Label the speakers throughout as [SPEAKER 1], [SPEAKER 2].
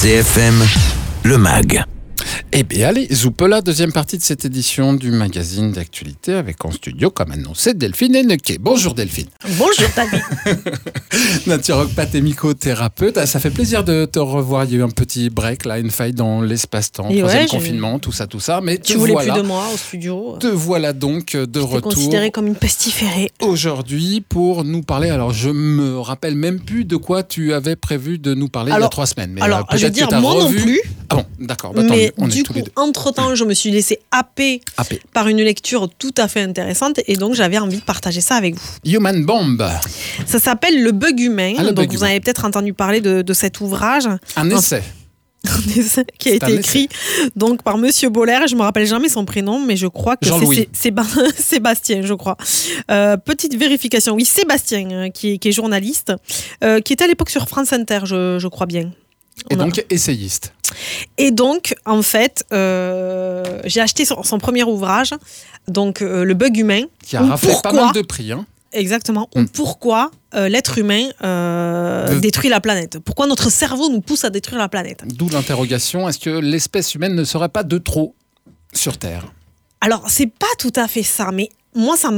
[SPEAKER 1] RCFM, le MAG.
[SPEAKER 2] Eh bien allez, Zoupela, deuxième partie de cette édition du magazine d'actualité avec en studio, comme annoncé, Delphine Hennequet. Bonjour Delphine.
[SPEAKER 3] Bonjour David.
[SPEAKER 2] Naturopathe et mycothérapeute. Ça fait plaisir de te revoir. Il y a eu un petit break, là, une faille dans l'espace-temps, troisième confinement, tout ça. Mais
[SPEAKER 3] tu voulais plus de moi au studio.
[SPEAKER 2] Te voilà donc de retour.
[SPEAKER 3] Considéré comme une pestiférée.
[SPEAKER 2] Aujourd'hui pour nous parler. Alors je me rappelle même plus de quoi tu avais prévu de nous parler il y a 3 semaines. Mais
[SPEAKER 3] alors je veux dire moi non plus.
[SPEAKER 2] Ah bon, d'accord.
[SPEAKER 3] Mais du coup, entre-temps, je me suis laissé happer par une lecture tout à fait intéressante et donc j'avais envie de partager ça avec vous.
[SPEAKER 2] Human Bomb.
[SPEAKER 3] Ça s'appelle Le Bug Humain.
[SPEAKER 2] Donc
[SPEAKER 3] vous avez peut-être entendu parler de cet ouvrage.
[SPEAKER 2] Un essai.
[SPEAKER 3] Qui a été écrit donc par Monsieur Boller, je me rappelle jamais son prénom, mais je crois que c'est Sébastien, je crois. Petite vérification, oui, Sébastien, qui est journaliste, qui était à l'époque sur France Inter, je crois bien.
[SPEAKER 2] Et donc essayiste.
[SPEAKER 3] Et donc, en fait, j'ai acheté son premier ouvrage, donc Le Bug Humain.
[SPEAKER 2] Qui a raflé pas mal de prix, hein.
[SPEAKER 3] Exactement. Pourquoi l'être humain détruit la planète ? Pourquoi notre cerveau nous pousse à détruire la planète ?
[SPEAKER 2] D'où l'interrogation, est-ce que l'espèce humaine ne serait pas de trop sur Terre ?
[SPEAKER 3] Alors, c'est pas tout à fait ça, mais moi, ça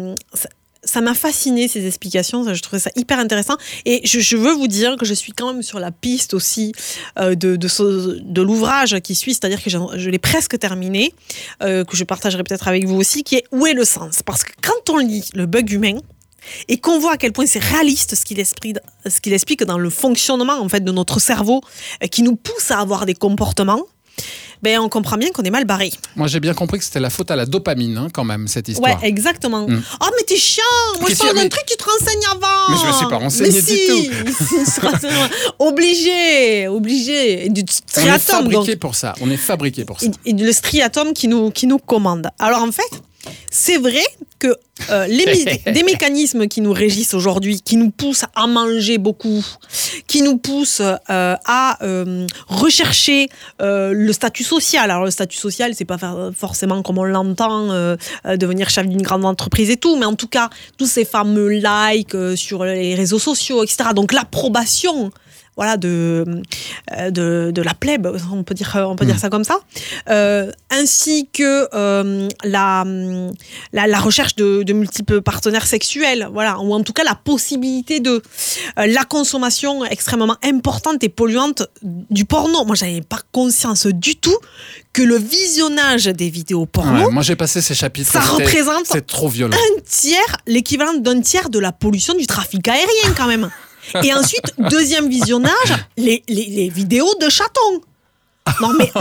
[SPEAKER 3] m'a fasciné ces explications, je trouvais ça hyper intéressant et je veux vous dire que je suis quand même sur la piste aussi de l'ouvrage qui suit, c'est-à-dire que je l'ai presque terminé, que je partagerai peut-être avec vous aussi, qui est Où est le sens ? Parce que quand on lit Le Bug Humain et qu'on voit à quel point c'est réaliste ce qu'il explique dans le fonctionnement en fait de notre cerveau qui nous pousse à avoir des comportements, on comprend bien qu'on est mal barré.
[SPEAKER 2] Moi, j'ai bien compris que c'était la faute à la dopamine, quand même, cette histoire.
[SPEAKER 3] Ouais, exactement. Oh, mais t'es chiant. Moi, je parle d'un truc, tu te renseignes avant.
[SPEAKER 2] Mais je me suis pas renseigné du
[SPEAKER 3] tout. Obligé. Et du striatum,
[SPEAKER 2] on est fabriqué pour ça. Et
[SPEAKER 3] le striatum qui nous commande. Alors, en fait, c'est vrai que des mécanismes qui nous régissent aujourd'hui, qui nous poussent à manger beaucoup, qui nous poussent à rechercher le statut social. Alors le statut social, c'est pas forcément comme on l'entend, devenir chef d'une grande entreprise et tout, mais en tout cas, tous ces fameux likes sur les réseaux sociaux, etc. Donc l'approbation, voilà, de la plèbe, on peut dire ça comme ça, ainsi que la recherche de multiples partenaires sexuels, voilà, ou en tout cas la possibilité de la consommation extrêmement importante et polluante du porno. Moi, j'avais pas conscience du tout que le visionnage des vidéos porno,
[SPEAKER 2] moi j'ai passé ces chapitres,
[SPEAKER 3] ça représente
[SPEAKER 2] c'est trop violent.
[SPEAKER 3] L'équivalent d'un tiers de la pollution du trafic aérien quand même. Et ensuite, deuxième visionnage, les vidéos de chatons. Non mais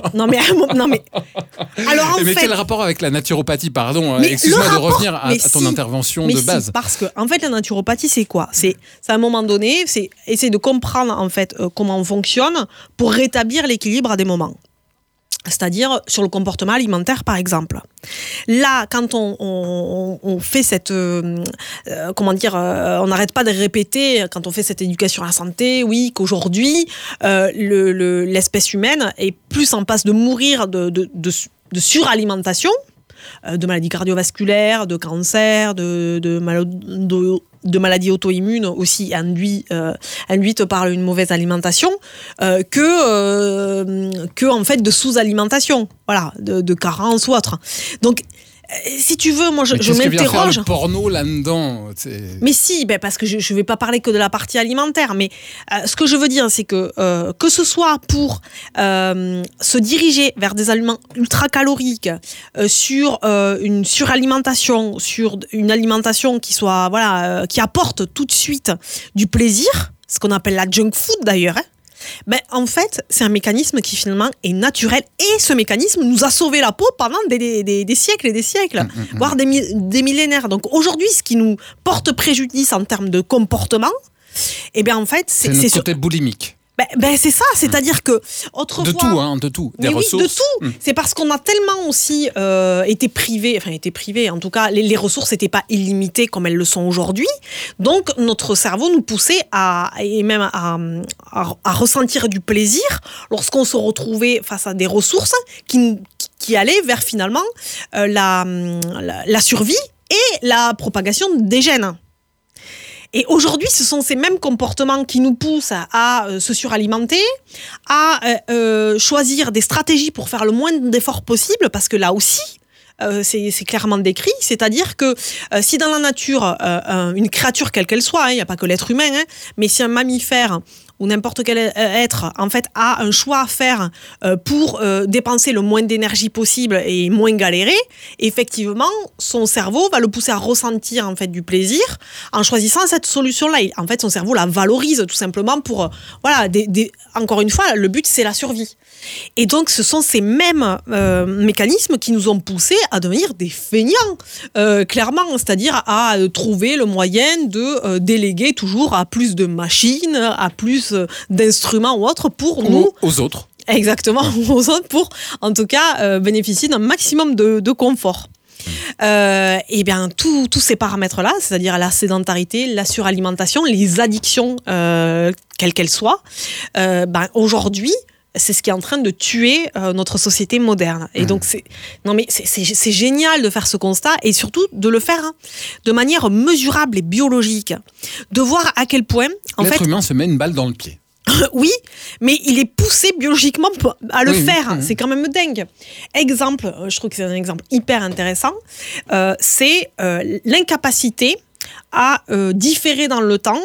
[SPEAKER 3] alors
[SPEAKER 2] mais quel rapport avec la naturopathie, pardon, excuse-moi de revenir à ton intervention de base.
[SPEAKER 3] Parce que en fait la naturopathie c'est quoi ? C'est à un moment donné, c'est essayer de comprendre en fait comment on fonctionne pour rétablir l'équilibre à des moments. C'est-à-dire sur le comportement alimentaire, par exemple. Là, quand on fait cette... on n'arrête pas de répéter, quand on fait cette éducation à la santé, oui, qu'aujourd'hui, l'espèce humaine est plus en passe de mourir de suralimentation, de maladies cardiovasculaires, de cancers, de maladies auto-immunes aussi induites par une mauvaise alimentation, que en fait de sous-alimentation, voilà, de carence ou autre. Donc si tu veux, moi je m'interroge.
[SPEAKER 2] Qu'est-ce que vient faire le porno là-dedans ?
[SPEAKER 3] Mais si, parce que je vais pas parler que de la partie alimentaire, mais ce que je veux dire, c'est que ce soit pour se diriger vers des aliments ultra caloriques, sur une suralimentation, sur une alimentation qui soit qui apporte tout de suite du plaisir, ce qu'on appelle la junk food d'ailleurs. En fait, c'est un mécanisme qui finalement est naturel et ce mécanisme nous a sauvé la peau pendant des siècles et des siècles, voire des millénaires. Donc aujourd'hui, ce qui nous porte préjudice en termes de comportement, en fait, c'est
[SPEAKER 2] notre côté boulimique.
[SPEAKER 3] C'est ça, c'est-à-dire que autrefois...
[SPEAKER 2] De tout,
[SPEAKER 3] des
[SPEAKER 2] ressources.
[SPEAKER 3] Oui, de tout. C'est parce qu'on a tellement aussi été privés, en tout cas, les ressources n'étaient pas illimitées comme elles le sont aujourd'hui. Donc, notre cerveau nous poussait à ressentir du plaisir lorsqu'on se retrouvait face à des ressources qui allaient vers finalement la survie et la propagation des gènes. Et aujourd'hui, ce sont ces mêmes comportements qui nous poussent à se suralimenter, à choisir des stratégies pour faire le moins d'efforts possible, parce que là aussi, c'est clairement décrit, c'est-à-dire que si dans la nature, une créature quelle qu'elle soit, il n'y a pas que l'être humain, mais si un mammifère ou n'importe quel être, en fait, a un choix à faire pour dépenser le moins d'énergie possible et moins galérer, effectivement, son cerveau va le pousser à ressentir en fait du plaisir en choisissant cette solution-là. En fait, son cerveau la valorise tout simplement pour, encore une fois, le but, c'est la survie. Et donc, ce sont ces mêmes mécanismes qui nous ont poussés à devenir des feignants, clairement, c'est-à-dire à trouver le moyen de déléguer toujours à plus de machines, à plus d'instruments ou autres pour nous...
[SPEAKER 2] Aux autres.
[SPEAKER 3] Exactement, aux autres pour, en tout cas, bénéficier d'un maximum de confort. Et bien, tous ces paramètres-là, c'est-à-dire la sédentarité, la suralimentation, les addictions, quelles qu'elles soient, aujourd'hui, c'est ce qui est en train de tuer notre société moderne. Et donc, c'est génial de faire ce constat et surtout de le faire de manière mesurable et biologique. De voir à quel point,
[SPEAKER 2] l'être humain se met une balle dans le pied.
[SPEAKER 3] Oui, mais il est poussé biologiquement à le faire. C'est quand même dingue. Exemple, je trouve que c'est un exemple hyper intéressant, c'est l'incapacité à différer dans le temps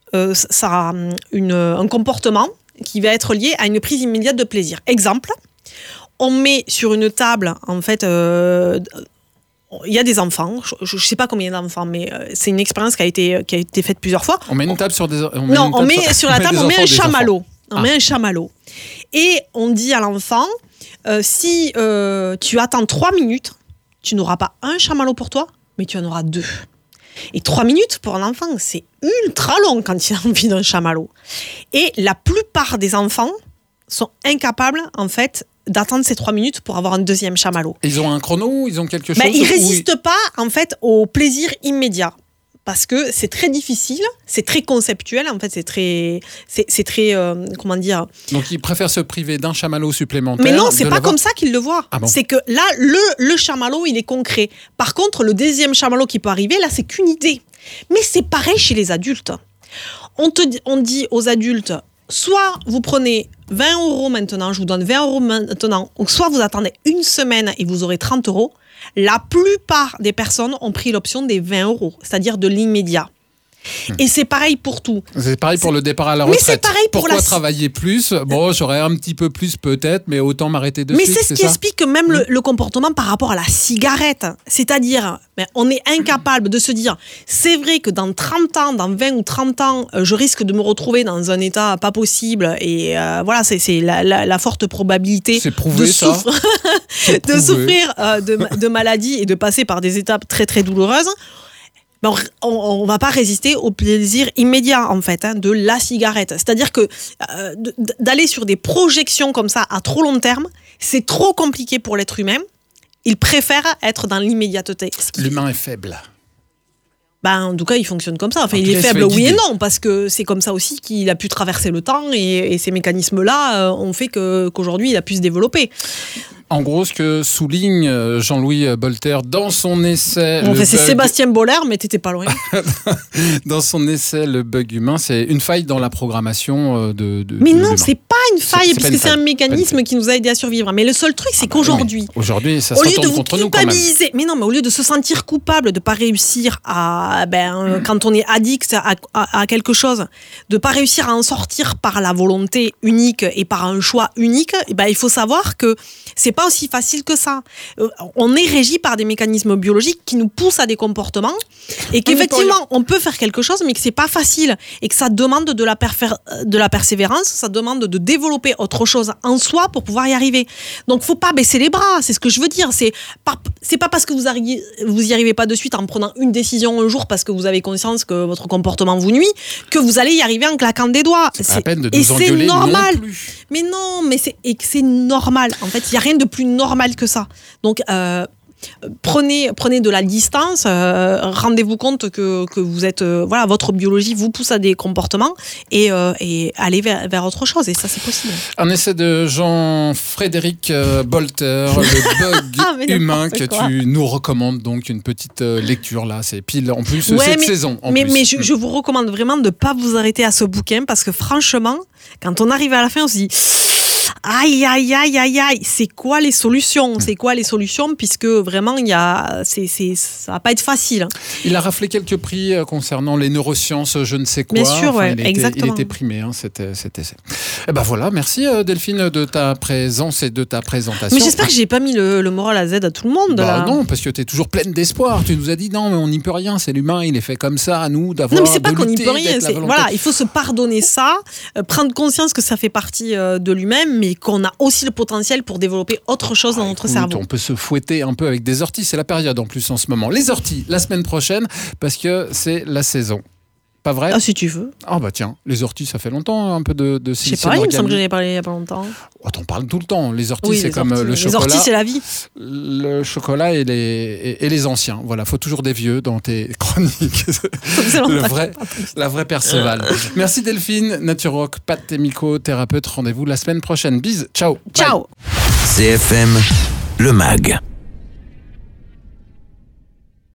[SPEAKER 3] un comportement qui va être lié à une prise immédiate de plaisir. Exemple, on met sur une table, en fait, il y a des enfants, je ne sais pas combien d'enfants, mais c'est une expérience qui a été faite plusieurs fois.
[SPEAKER 2] On met une table sur des...
[SPEAKER 3] On met sur la table, on met un chamallow. On met un chamallow. Et on dit à l'enfant, si tu attends 3 minutes, tu n'auras pas un chamallow pour toi, mais tu en auras 2. Et 3 minutes pour un enfant, c'est ultra long quand il a envie d'un chamallow. Et la plupart des enfants sont incapables, en fait, d'attendre ces 3 minutes pour avoir un deuxième chamallow.
[SPEAKER 2] Ils ont un chrono, ils ont quelque chose.
[SPEAKER 3] Ils résistent pas, en fait, au plaisir immédiat. Parce que c'est très difficile, c'est très conceptuel, en fait, c'est très comment dire.
[SPEAKER 2] Donc ils préfèrent se priver d'un chamallow supplémentaire.
[SPEAKER 3] Mais non, c'est pas comme ça qu'ils le voient.
[SPEAKER 2] Ah bon.
[SPEAKER 3] C'est que là, le chamallow, il est concret. Par contre, le deuxième chamallow qui peut arriver, là, c'est qu'une idée. Mais c'est pareil chez les adultes. On dit aux adultes, soit vous prenez 20 € maintenant, je vous donne 20 € maintenant, ou soit vous attendez une semaine et vous aurez 30 €. La plupart des personnes ont pris l'option des 20 €, c'est-à-dire de l'immédiat. Et c'est pareil pour tout.
[SPEAKER 2] C'est pareil pour le départ à la retraite.
[SPEAKER 3] Mais c'est pareil pour
[SPEAKER 2] Pourquoi travailler plus ? Bon, j'aurais un petit peu plus peut-être, mais autant m'arrêter de suite.
[SPEAKER 3] Mais c'est ce qui explique même le comportement par rapport à la cigarette. C'est-à-dire, on est incapable de se dire, c'est vrai que dans 30 ans, dans 20 ou 30 ans, je risque de me retrouver dans un état pas possible. Et voilà, c'est la forte probabilité
[SPEAKER 2] prouvé,
[SPEAKER 3] de souffrir de maladies et de passer par des étapes très très douloureuses. On va pas résister au plaisir immédiat, en fait, de la cigarette. C'est-à-dire que d'aller sur des projections comme ça à trop long terme, c'est trop compliqué pour l'être humain. Il préfère être dans l'immédiateté.
[SPEAKER 2] L'humain est faible.
[SPEAKER 3] En tout cas, il fonctionne comme ça. Enfin, il est faible, oui et non, parce que c'est comme ça aussi qu'il a pu traverser le temps et ces mécanismes-là ont fait qu'aujourd'hui, il a pu se développer.
[SPEAKER 2] En gros, ce que souligne Jean-Louis Bolter dans son essai...
[SPEAKER 3] C'est Sébastien Boller, mais t'étais pas loin.
[SPEAKER 2] Dans son essai, Le bug humain, c'est une faille dans la programmation
[SPEAKER 3] Mais non, c'est pas une faille, puisque c'est un mécanisme qui nous a aidé à survivre. Mais le seul truc, c'est qu'aujourd'hui...
[SPEAKER 2] Aujourd'hui, ça se retourne contre nous quand même.
[SPEAKER 3] Mais non, mais au lieu de se sentir coupable de pas réussir à... quand on est addict à quelque chose, de pas réussir à en sortir par la volonté unique et par un choix unique, il faut savoir que c'est pas aussi facile que ça. On est régi par des mécanismes biologiques qui nous poussent à des comportements et qu'effectivement on peut faire quelque chose mais que c'est pas facile et que ça demande de la persévérance, ça demande de développer autre chose en soi pour pouvoir y arriver. Donc faut pas baisser les bras, c'est ce que je veux dire. C'est pas parce que vous y arrivez pas de suite en prenant une décision un jour parce que vous avez conscience que votre comportement vous nuit que vous allez y arriver en claquant des doigts.
[SPEAKER 2] C'est pas la peine de nous engueuler
[SPEAKER 3] normal.
[SPEAKER 2] Non plus.
[SPEAKER 3] Mais non, c'est normal. En fait, il y a rien de plus normal que ça. Donc prenez de la distance, rendez-vous compte que vous êtes, votre biologie vous pousse à des comportements et allez vers autre chose. Et ça, c'est possible.
[SPEAKER 2] Un essai de Jean-Frédéric Bolter, le bug humain, que tu nous recommandes, donc une petite lecture là. C'est pile en plus cette saison.
[SPEAKER 3] Mais je vous recommande vraiment de ne pas vous arrêter à ce bouquin parce que franchement, quand on arrive à la fin, on se dit aïe, c'est quoi les solutions ? Puisque vraiment, ça va pas être facile.
[SPEAKER 2] Il a raflé quelques prix concernant les neurosciences, je ne sais quoi.
[SPEAKER 3] Bien sûr, exactement.
[SPEAKER 2] Il était primé, cet essai. Et ben voilà, merci Delphine de ta présence et de ta présentation.
[SPEAKER 3] Mais j'espère que j'ai pas mis le moral à Z à tout le monde. Là.
[SPEAKER 2] Non, parce que tu es toujours pleine d'espoir. Tu nous as dit non, mais on n'y peut rien, c'est l'humain, il est fait comme ça, à nous d'avoir.
[SPEAKER 3] Non, mais c'est pas qu'on n'y peut rien. Il faut se pardonner ça, prendre conscience que ça fait partie de lui-même, mais qu'on a aussi le potentiel pour développer autre chose dans notre cerveau.
[SPEAKER 2] On peut se fouetter un peu avec des orties, c'est la période en plus en ce moment. Les orties, la semaine prochaine, parce que c'est la saison. Pas vrai ?
[SPEAKER 3] Ah, si tu veux.
[SPEAKER 2] Ah bah tiens, les orties, ça fait longtemps un peu de
[SPEAKER 3] je sais pas, il me semble que j'en ai parlé il y a pas longtemps.
[SPEAKER 2] Oh, t'en parles tout le temps. Les orties, c'est comme le chocolat.
[SPEAKER 3] Les orties, c'est la vie.
[SPEAKER 2] Le chocolat et les anciens. Voilà, faut toujours des vieux dans tes chroniques. La vraie Perceval. Merci Delphine, naturoc, thérapeute. Rendez-vous la semaine prochaine. Bise, ciao.
[SPEAKER 3] Ciao.
[SPEAKER 1] CFM, le MAG.